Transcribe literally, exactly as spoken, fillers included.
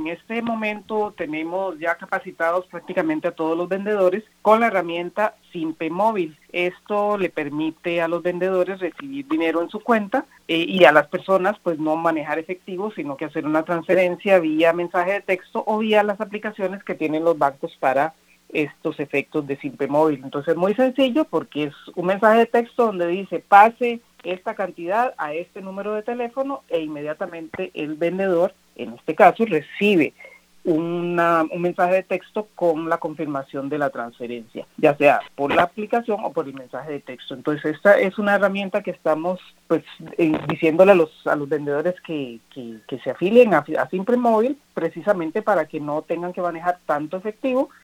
en este momento tenemos ya capacitados prácticamente a todos los vendedores con la herramienta Simpe Móvil. Esto le permite a los vendedores recibir dinero en su cuenta eh, y a las personas pues no manejar efectivo, sino que hacer una transferencia vía mensaje de texto o vía las aplicaciones que tienen los bancos para estos efectos de Simpe Móvil. Entonces es muy sencillo porque es un mensaje de texto donde dice pase esta cantidad a este número de teléfono e inmediatamente el vendedor, en este caso, recibe una, un mensaje de texto con la confirmación de la transferencia, ya sea por la aplicación o por el mensaje de texto. Entonces esta es una herramienta que estamos pues eh, diciéndole a los a los vendedores que, que, que se afilien a, a Simpe Móvil precisamente para que no tengan que manejar tanto efectivo